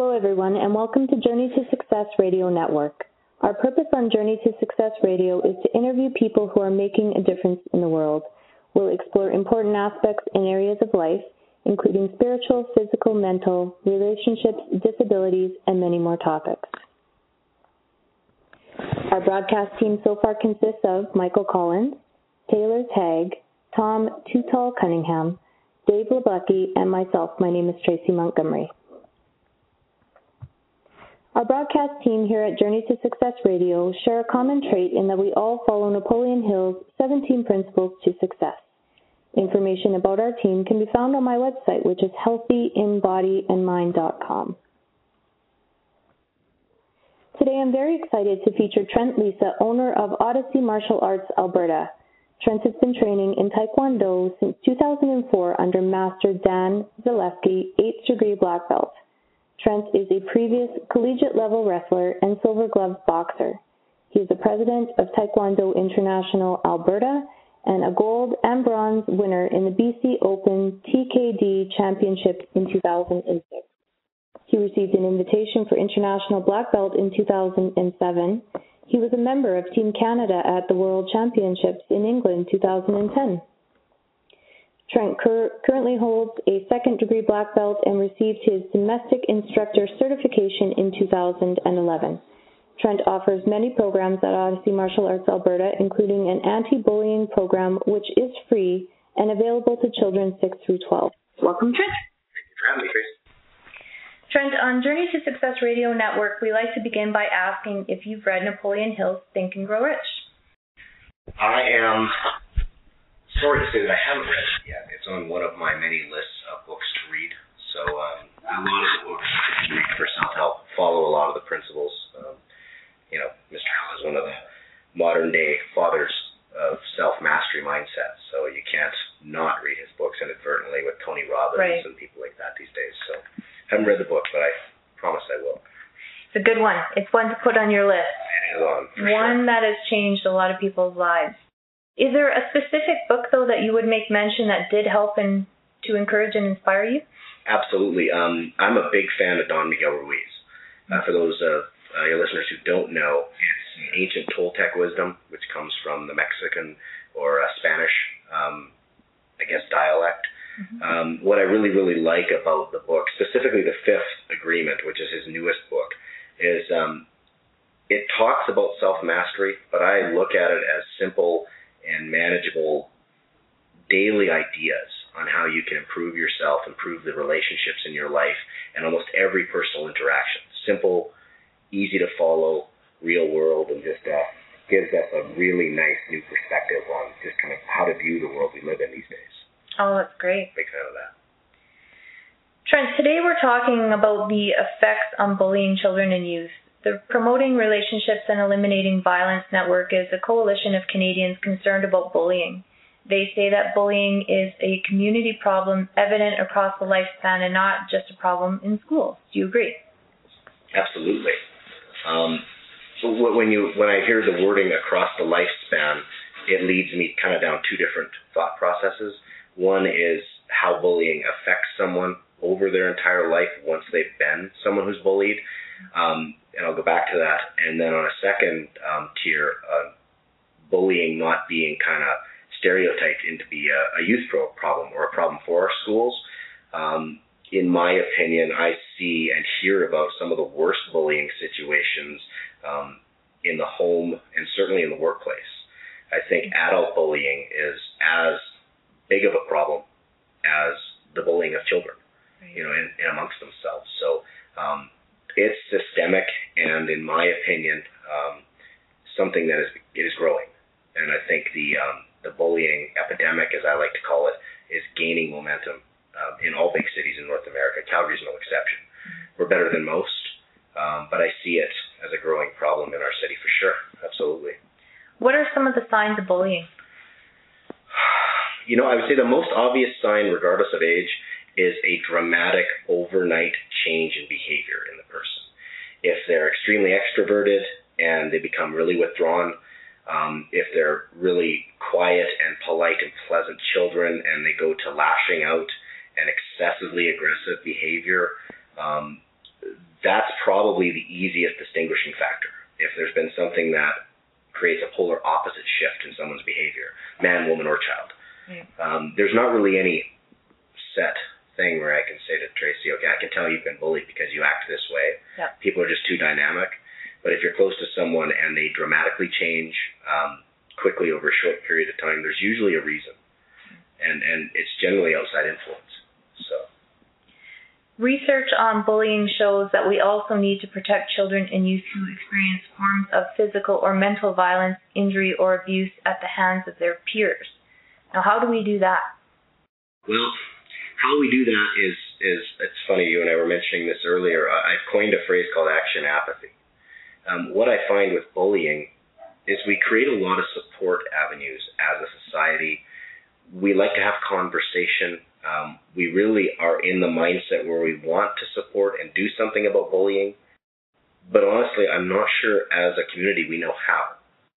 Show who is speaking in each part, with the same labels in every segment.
Speaker 1: Hello, everyone, and welcome to Journey to Success Radio Network. Our purpose on Journey to Success Radio is to interview people who are making a difference in the world. We'll explore important aspects in areas of life, including spiritual, physical, mental, relationships, disabilities, and many more topics. Our broadcast team so far consists of Michael Collins, Taylor Tagg, Tom Too-Tall Cunningham, Dave Leblecki, and myself. My name is Tracy Montgomery. Our broadcast team here at Journey to Success Radio share a common trait in that we all follow Napoleon Hill's 17 Principles to Success. Information about our team can be found on my website, which is healthyinbodyandmind.com. Today I'm very excited to feature Trent Lisa, owner of Odyssey Martial Arts Alberta. Trent has been training in Taekwondo since 2004 under Master Dan Zaleski, 8th degree black belt. Trent is a previous collegiate-level wrestler and silver glove boxer. He is the president of Taekwondo International Alberta and a gold and bronze winner in the BC Open TKD Championship in 2006. He received an invitation for international black belt in 2007. He was a member of Team Canada at the World Championships in England 2010. Trent currently holds a second-degree black belt and received his domestic instructor certification in 2011. Trent offers many programs at Odyssey Martial Arts Alberta, including an anti-bullying program, which is free and available to children 6 through 12. Welcome, Trent.
Speaker 2: Thank you for having me, Trace.
Speaker 1: Trent, on Journey to Success Radio Network, we like to begin by asking if you've read Napoleon Hill's Think and Grow Rich.
Speaker 2: I am sorry to say that I haven't read it yet. It's on one of my many lists of books to read. So a lot of the books that you read for self-help follow a lot of the principles. Mr. Hill is one of the modern-day fathers of self-mastery mindset. So you can't not read his books inadvertently with Tony Robbins and people like that these days. So I haven't read the book, but I promise I will.
Speaker 1: It's a good one. It's one to put on your list.
Speaker 2: It is on, for
Speaker 1: one
Speaker 2: sure.
Speaker 1: That has changed a lot of people's lives. Is there a specific book, though, that you would make mention that did help and to encourage and inspire you?
Speaker 2: Absolutely. I'm a big fan of Don Miguel Ruiz. For those of your listeners who don't know, it's an ancient Toltec wisdom, which comes from the Mexican or Spanish, dialect. Mm-hmm. What I really, really like about the book, specifically the Fifth Agreement, which is his newest book, is it talks about self-mastery, but I look at it as simple and manageable daily ideas on how you can improve yourself, improve the relationships in your life, and almost every personal interaction. Simple, easy to follow, real world, and just gives us a really nice new perspective on just kind of how to view the world we live in these days.
Speaker 1: Oh, that's great.
Speaker 2: Big fan of that.
Speaker 1: Trent, today we're talking about the effects on bullying children and youth. The Promoting Relationships and Eliminating Violence Network is a coalition of Canadians concerned about bullying. They say that bullying is a community problem evident across the lifespan and not just a problem in schools. Do you agree?
Speaker 2: Absolutely. When I hear the wording across the lifespan, it leads me kind of down two different thought processes. One is how bullying affects someone over their entire life once they've been someone who's bullied. And I'll go back to that. And then on a second tier, bullying not being kind of stereotyped into be a youth problem or a problem for our schools. In my opinion, I see and hear about some of the worst bullying situations in the home and certainly in the workplace. I think adult bullying is as big of a problem as the bullying of children, in amongst themselves. So it's systemic, and in my opinion, something that is growing. And I think the bullying epidemic, as I like to call it, is gaining momentum in all big cities in North America. Calgary's no exception. We're better than most, but I see it as a growing problem in our city for sure. Absolutely.
Speaker 1: What are some of the signs of bullying?
Speaker 2: I would say the most obvious sign, regardless of age, is a dramatic overnight change in behavior in the person. If they're extremely extroverted and they become really withdrawn, if they're really quiet and polite and pleasant children and they go to lashing out and excessively aggressive behavior, that's probably the easiest distinguishing factor. If there's been something that creates a polar opposite shift in someone's behavior, man, woman, or child. There's not really any set thing where I can say to Tracy, okay, I can tell you've been bullied because you act this way.
Speaker 3: Yep.
Speaker 2: People are just too dynamic. But if you're close to someone and they dramatically change quickly over a short period of time, there's usually a reason. And it's generally outside influence. So.
Speaker 3: Research on bullying shows that we also need to protect children and youth who experience forms of physical or mental violence, injury, or abuse at the hands of their peers. Now, how do we do that?
Speaker 2: Well, how we do that is it's funny, you and I were mentioning this earlier. I've coined a phrase called action apathy. What I find with bullying is we create a lot of support avenues as a society. We like to have conversation. We really are in the mindset where we want to support and do something about bullying. But honestly, I'm not sure as a community we know how.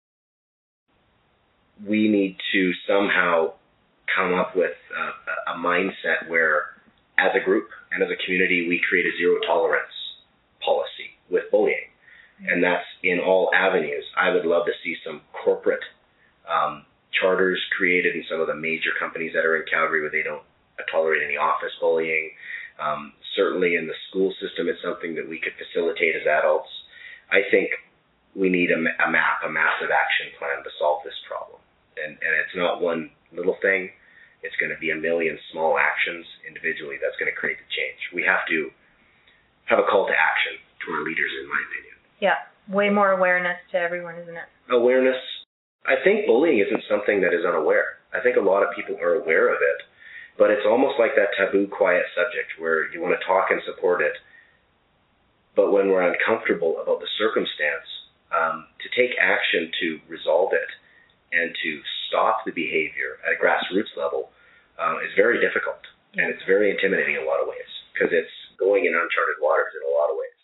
Speaker 2: We need to somehow come up with a mindset where, as a group and as a community, we create a zero tolerance policy with bullying. And that's in all avenues. I would love to see some corporate charters created in some of the major companies that are in Calgary where they don't tolerate any office bullying. Certainly in the school system, it's something that we could facilitate as adults. I think we need a map, a massive action plan to solve this problem. And it's not one little thing. It's going to be a million small actions individually that's going to create the change. We have to have a call to action to our leaders, in my opinion.
Speaker 3: Yeah, way more awareness to everyone, isn't it?
Speaker 2: Awareness. I think bullying isn't something that is unaware. I think a lot of people are aware of it, but it's almost like that taboo, quiet subject where you want to talk and support it, but when we're uncomfortable about the circumstance, to take action to resolve it and to stop the behavior at a grassroots level is very difficult, and it's very intimidating in a lot of ways because it's going in uncharted waters in a lot of ways.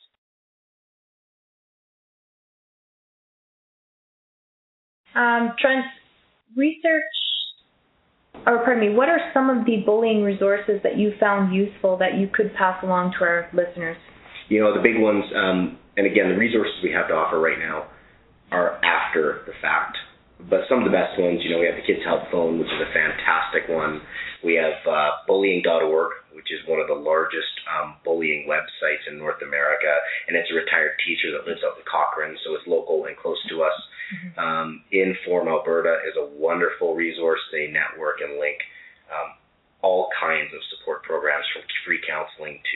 Speaker 3: Trent, what are some of the bullying resources that you found useful that you could pass along to our listeners?
Speaker 2: You know, the big ones, and again, the resources we have to offer right now are after the fact. But some of the best ones, you know, we have the Kids Help Phone, which is a fantastic one. We have bullying.org, which is one of the largest bullying websites in North America, and it's a retired teacher that lives out in Cochrane, so it's local and close to us. Inform Alberta is a wonderful resource. They network and link all kinds of support programs, from free counseling to,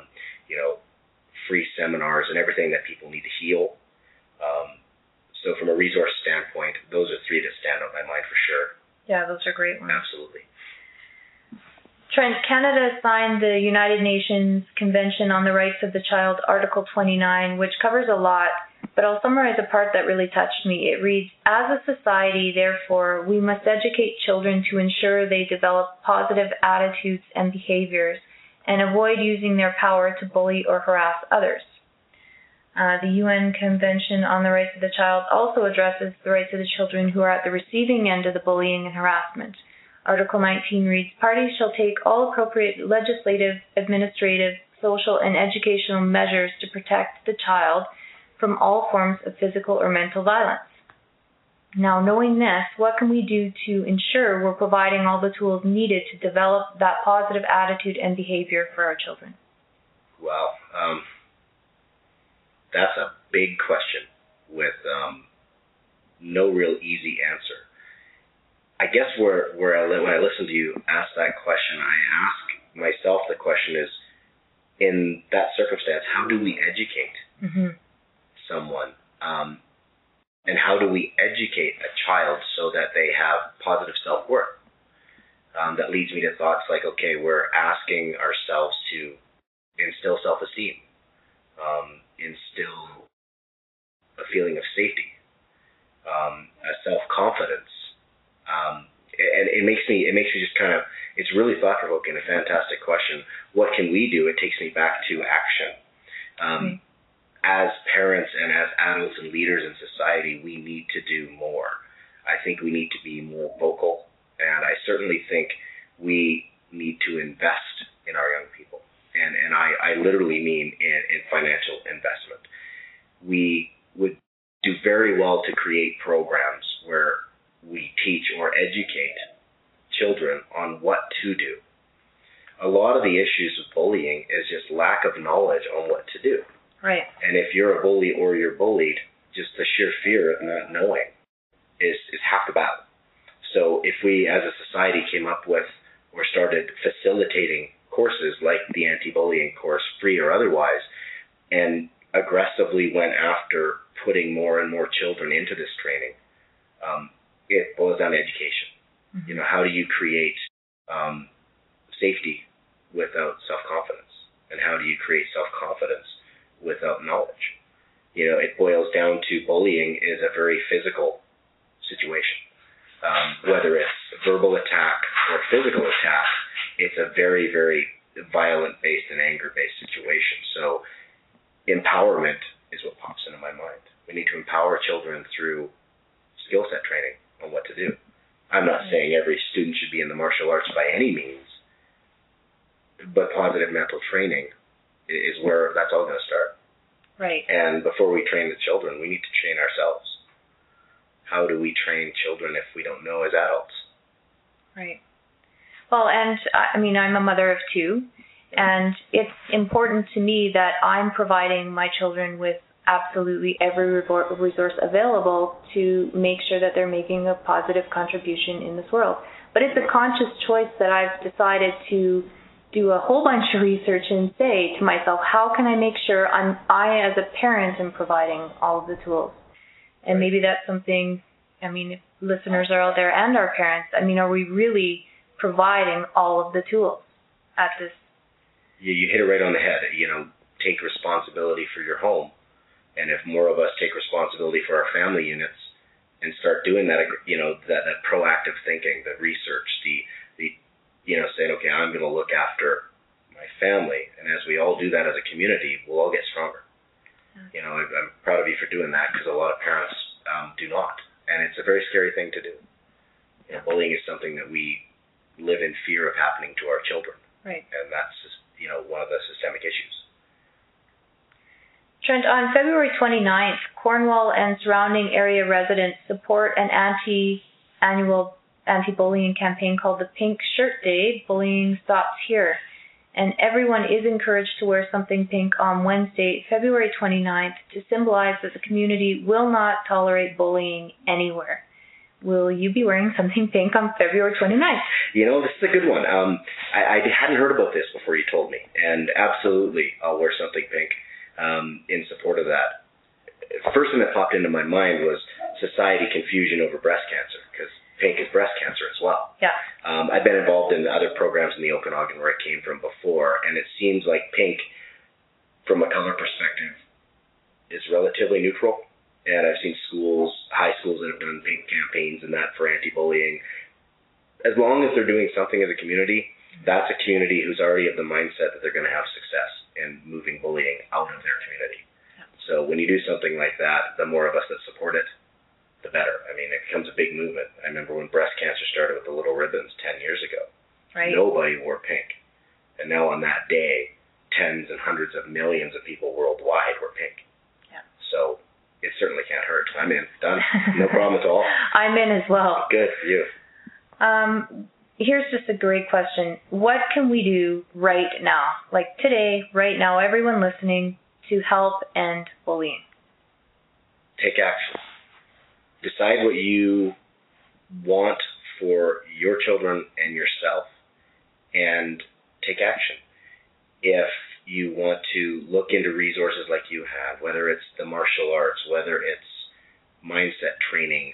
Speaker 2: free seminars and everything that people need to heal. So from a resource standpoint, those are three that stand out in my mind for sure.
Speaker 3: Yeah, those are great ones.
Speaker 2: Absolutely.
Speaker 3: Trent, Canada signed the United Nations Convention on the Rights of the Child, Article 29, which covers a lot, but I'll summarize a part that really touched me. It reads, as a society, therefore, we must educate children to ensure they develop positive attitudes and behaviors and avoid using their power to bully or harass others. The UN Convention on the Rights of the Child also addresses the rights of the children who are at the receiving end of the bullying and harassment. Article 19 reads, parties shall take all appropriate legislative, administrative, social, and educational measures to protect the child from all forms of physical or mental violence. Now, knowing this, what can we do to ensure we're providing all the tools needed to develop that positive attitude and behavior for our children?
Speaker 2: Wow. That's a big question with no real easy answer. I guess when I listen to you ask that question, I ask myself the question is, in that circumstance, how do we educate someone? And how do we educate a child so that they have positive self-worth? That leads me to thoughts like, okay, we're asking ourselves to instill self-esteem, instill a feeling of safety, a self-confidence. And it makes me just kind of, it's really thought-provoking, a fantastic question. What can we do? It takes me back to action. As parents and as adults and leaders in society, we need to do more. I think we need to be more vocal, and I certainly think we need to invest in our young people. And I I literally mean in financial investment. We would do very well to create programs where we teach or educate children on what to do. A lot of the issues with bullying is just lack of knowledge on what to do.
Speaker 3: Right.
Speaker 2: And if you're a bully or you're bullied, just the sheer fear of not knowing is half the battle. So if we as a society came up with or started facilitating courses like the anti-bullying course, free or otherwise, and aggressively went after putting more and more children into this training, it boils down to education. Mm-hmm. You know, how do you create safety without self-confidence? And how do you create self-confidence without knowledge? You know, it boils down to bullying is a very physical situation. Whether it's verbal attack or physical attack, it's a very, very violent-based and anger-based situation. So empowerment is what pops into my mind. We need to empower children through skill set training on what to do. I'm not saying every student should be in the martial arts by any means, but positive mental training is where that's all going to start.
Speaker 3: Right.
Speaker 2: And before we train the children, we need to train ourselves. How do we train children if we don't know as adults?
Speaker 3: Right. Well, and I mean, I'm a mother of two, and it's important to me that I'm providing my children with absolutely every resource available to make sure that they're making a positive contribution in this world. But it's a conscious choice that I've decided to do a whole bunch of research and say to myself, how can I make sure I as a parent am providing all of the tools? And maybe that's something, I mean, if listeners are out there and our parents, I mean, are we really providing all of the tools at this?
Speaker 2: You hit it right on the head. You know, take responsibility for your home. And if more of us take responsibility for our family units and start doing that, you know, that proactive thinking, the research, the you know, saying, okay, I'm going to look after my family. And as we all do that as a community, we'll all get stronger. You know, I'm proud of you for doing that because a lot of parents do not. And it's a very scary thing to do. You know, bullying is something that we live in fear of happening to our children.
Speaker 3: Right.
Speaker 2: And that's, you know, one of the systemic issues.
Speaker 3: Trent, on February 29th, Cornwall and surrounding area residents support an annual anti-bullying campaign called the Pink Shirt Day, Bullying Stops Here. And everyone is encouraged to wear something pink on Wednesday, February 29th, to symbolize that the community will not tolerate bullying anywhere. Will you be wearing something pink on February 29th?
Speaker 2: You know, this is a good one. I hadn't heard about this before you told me, and absolutely I'll wear something pink in support of that. First thing that popped into my mind was society confusion over breast cancer, because pink is breast cancer as well.
Speaker 3: Yeah.
Speaker 2: I've been involved in other programs in the Okanagan where I came from before, and it seems like pink, from a color perspective, is relatively neutral. And I've seen schools, high schools that have done pink campaigns and that for anti-bullying. As long as they're doing something as a community, that's a community who's already of the mindset that they're going to have success in moving bullying out of their community. Yeah. So when you do something like that, the more of us that support it, the better. I mean, it becomes a big movement. I remember when breast cancer started with the little ribbons 10 years ago.
Speaker 3: Right.
Speaker 2: Nobody wore pink. And now on that day, tens and hundreds of millions of people worldwide wear pink.
Speaker 3: Yeah.
Speaker 2: So it certainly can't hurt. I'm in. Done. No problem at all.
Speaker 3: I'm in as well.
Speaker 2: Good for you.
Speaker 3: Here's just a great question. What can we do right now, like today, right now, everyone listening, to help end bullying?
Speaker 2: Take action. Decide what you want for your children and yourself, and take action. If you want to look into resources like you have, whether it's the martial arts, whether it's mindset training,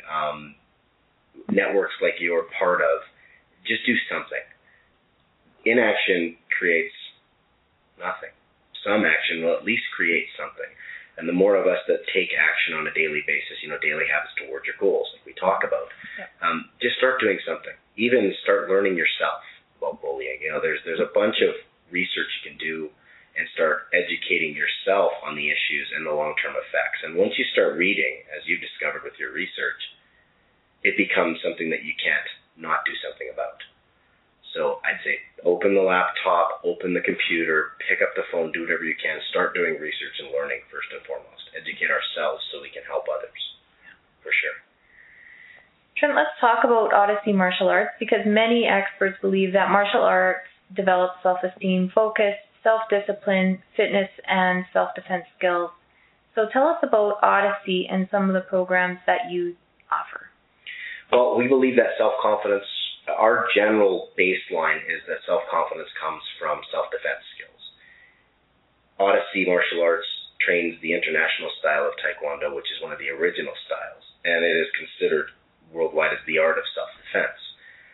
Speaker 2: networks like you're part of, just do something. Inaction creates nothing. Some action will at least create something. And the more of us that take action on a daily basis, you know, daily habits towards your goals, like we talk about, just start doing something. Even start learning yourself about bullying. You know, there's a bunch of research you can do and start educating yourself on the issues and the long-term effects. And once you start reading, as you've discovered with your research, it becomes something that you can't not do something about. So I'd say open the laptop, open the computer, pick up the phone, do whatever you can, start doing research and learning first and foremost. Educate ourselves so we can help others, for sure.
Speaker 3: Trent, let's talk about Odyssey Martial Arts, because many experts believe that martial arts develops self-esteem, focus, self-discipline, fitness, and self-defense skills. So tell us about Odyssey and some of the programs that you offer.
Speaker 2: Well, we believe that self-confidence, our general baseline is that self-confidence comes from self-defense skills. Odyssey Martial Arts trains the international style of Taekwondo, which is one of the original styles, and it is considered worldwide as the art of self-defense.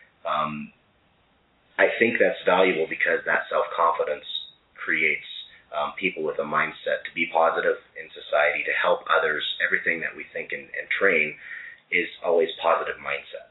Speaker 2: I think that's valuable because that self-confidence creates people with a mindset to be positive in society, to help others. Everything that we think and train is always positive mindset.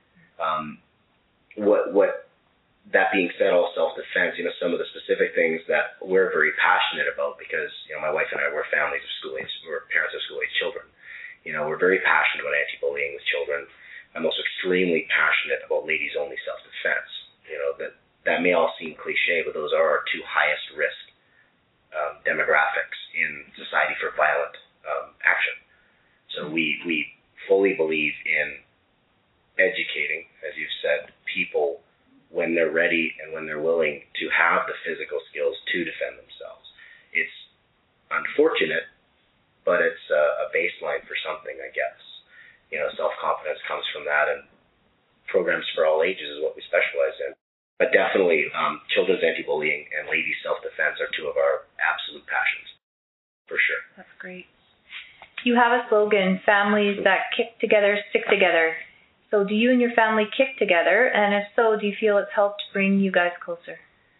Speaker 2: That being said, all self-defense, some of the specific things that we're very passionate about, because, my wife and I, we're families of school-age, we're parents of school-age children. We're very passionate about anti-bullying with children. I'm also extremely passionate about ladies-only self-defense. That may all seem cliche, but those are our two highest risk demographics in society for violent action. So we fully believe in educating, as you've said, people when they're ready and when they're willing to have the physical skills to defend themselves. It's unfortunate, but it's a baseline for something, I guess. Self-confidence comes from that, and programs for all ages is what we specialize in. But definitely, children's anti-bullying and ladies' self-defense are two of our absolute passions, for sure.
Speaker 3: That's great. You have a slogan, families that kick together, stick together. So do you and your family kick together? And if so, do you feel it's helped bring you guys closer?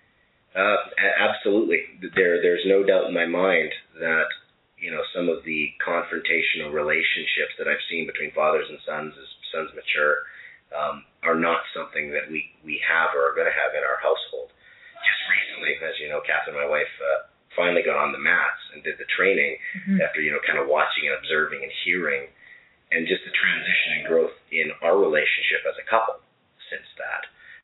Speaker 2: Absolutely. There's no doubt in my mind that, some of the confrontational relationships that I've seen between fathers and sons as sons mature are not something that we have or are going to have in our household. Just recently, as you know, Catherine, my wife, finally got on the mats and did the training after, kind of watching and observing and hearing, and just the transition and growth in our relationship as a couple since that.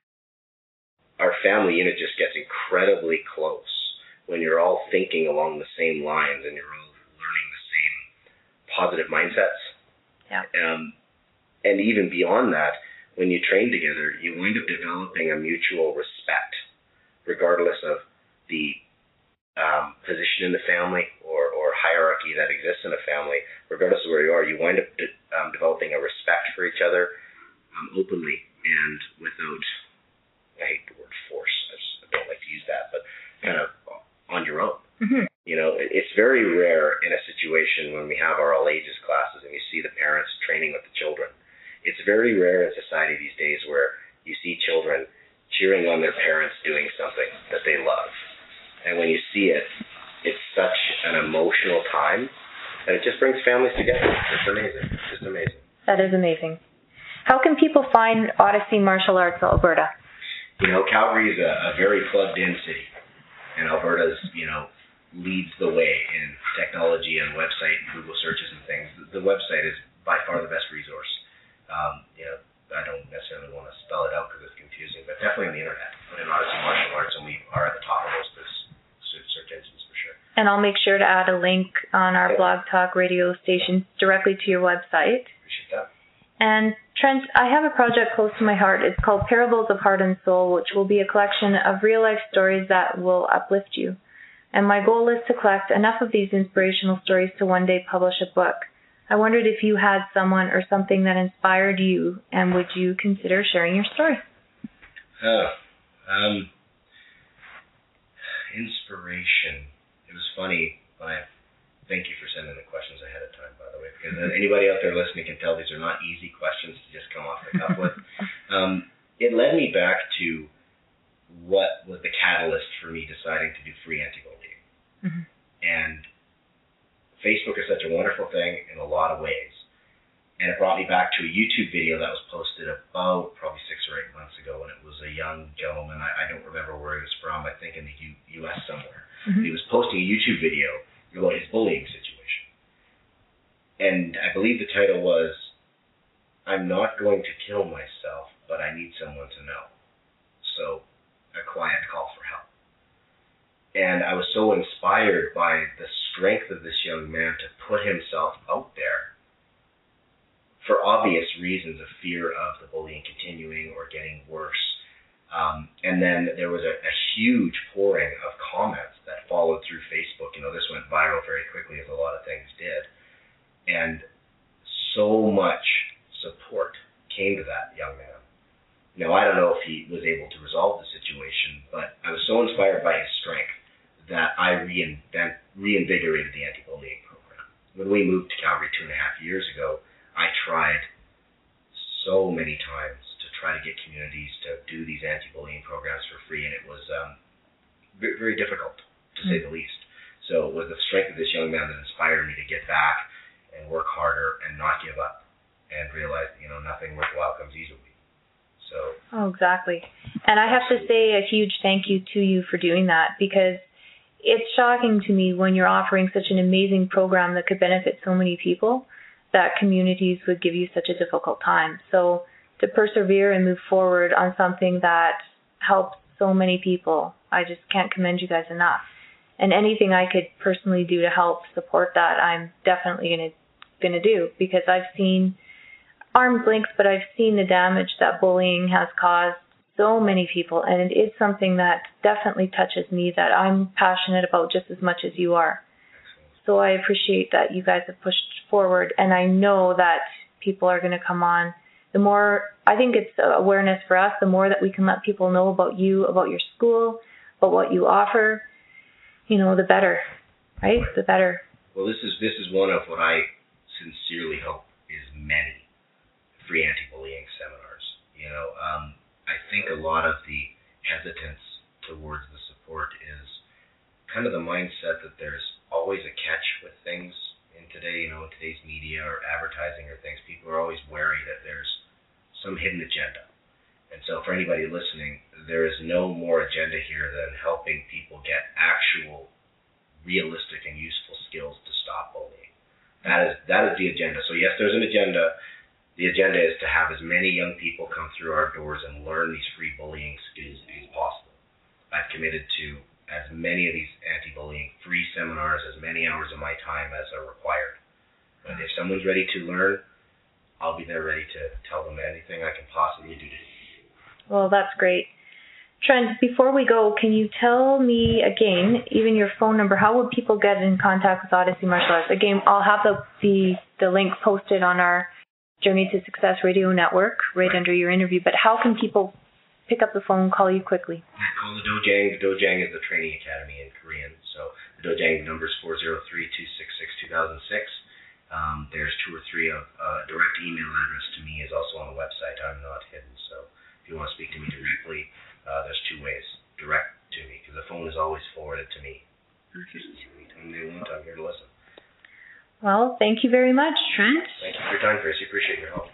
Speaker 2: Our family unit just gets incredibly close when you're all thinking along the same lines and you're all learning the same positive mindsets.
Speaker 3: Yeah.
Speaker 2: And even beyond that, when you train together, you wind up developing a mutual respect, regardless of the position in the family or hierarchy that exists in a family. Regardless of where you are, you wind up developing a respect for each other openly and without, I hate the word force, I don't like to use that, but kind of on your own.
Speaker 3: Mm-hmm.
Speaker 2: It's very rare in a situation when we have our all ages classes and you see the parents training with the children. It's very rare in society these days where you see children cheering on their parents doing something that they love. And when you see it, it's such an emotional time, and it just brings families together. It's amazing. It's just amazing.
Speaker 3: That is amazing. How can people find Odyssey Martial Arts Alberta?
Speaker 2: Calgary is a very plugged-in city, and Alberta's, leads the way in technology and website and Google searches and things. The website is by far the best resource. I don't necessarily want to spell it out because it's confusing, but definitely on the internet. Put in Odyssey Martial Arts, and we are at the top of most of those search engines for sure.
Speaker 3: And I'll make sure to add a link on our Blog Talk radio station directly to your website.
Speaker 2: Appreciate that.
Speaker 3: And Trent, I have a project close to my heart. It's called Parables of Heart and Soul, which will be a collection of real-life stories that will uplift you. And my goal is to collect enough of these inspirational stories to one day publish a book. I wondered if you had someone or something that inspired you, and would you consider sharing your story?
Speaker 2: Inspiration. It was funny. Thank you for sending the questions ahead of time, by the way, because anybody out there listening can tell these are not easy questions to just come off the cuff with. It led me back to what was the catalyst for me deciding to do free anti-bullying.
Speaker 3: Mm-hmm.
Speaker 2: And Facebook is such a wonderful thing in a lot of ways. And it brought me back to a YouTube video that was posted about probably 6 or 8 months ago, and it was a young gentleman. I don't remember where he was from. I think in the U.S. somewhere.
Speaker 3: Mm-hmm.
Speaker 2: He was posting a YouTube video about his bullying situation. And I believe the title was, "I'm not going to kill myself, but I need someone to know." so a quiet call for help. And I was so inspired by the strength of this young man to put himself out there for obvious reasons of fear of the bullying continuing or getting worse. And then there was a huge pouring of comments that followed through Facebook. This went viral very quickly, as a lot of things did. And so much support came to that young man. Now, I don't know if he was able to resolve the situation, but I was so inspired by his strength that I reinvigorated the anti-bullying program. When we moved to Calgary 2.5 years ago, I tried so many times to try to get communities to do these anti-bullying programs for free, and it was very difficult, to say the least. So it was the strength of this young man that inspired me to get back and work harder and not give up and realize, nothing worthwhile comes easily.
Speaker 3: Oh, exactly. And I have to say a huge thank you to you for doing that, because it's shocking to me when you're offering such an amazing program that could benefit so many people that communities would give you such a difficult time. So to persevere and move forward on something that helps so many people, I just can't commend you guys enough. And anything I could personally do to help support that, I'm definitely going to do, because I've seen arm's length, but I've seen the damage that bullying has caused so many people, and it's something that definitely touches me, that I'm passionate about just as much as you are. So I appreciate that you guys have pushed forward, and I know that people are going to come on. The more, I think it's awareness for us, the more that we can let people know about you, about your school, about what you offer, the better, right? The better.
Speaker 2: Well, this is one of what I sincerely hope is many free anti-bullying seminars. I think a lot of the hesitance towards the support is kind of the mindset that there's always a catch with things in today, in today's media or advertising or things. People are always wary that there's some hidden agenda. And so for anybody listening, there is no more agenda here than helping people get actual, realistic, and useful skills to stop bullying. That is the agenda. So yes, there's an agenda. The agenda is to have as many young people come through our doors and learn these free bullying skills as possible. I've committed to as many of these anti-bullying free seminars, as many hours of my time as are required. And if someone's ready to learn, I'll be there ready to tell them anything I can possibly do to help.
Speaker 3: Well, that's great. Trent, before we go, can you tell me again, even your phone number, how would people get in contact with Odyssey Martial Arts? Again, I'll have the link posted on our Journey to Success Radio Network right under your interview, but how can people pick up the phone, call you quickly?
Speaker 2: Call the Dojang. The Dojang is the training academy in Korean. So the Dojang number is 403-266-2006. There's 2 or 3 of direct email address to me is also on the website. I'm not hidden. So if you want to speak to me directly, there's 2 ways. Direct to me, because the phone is always forwarded to me. Anytime they want, I'm here to listen.
Speaker 3: Well, thank you very much, Trent.
Speaker 2: Thank you for your time, Gracie. Appreciate your help.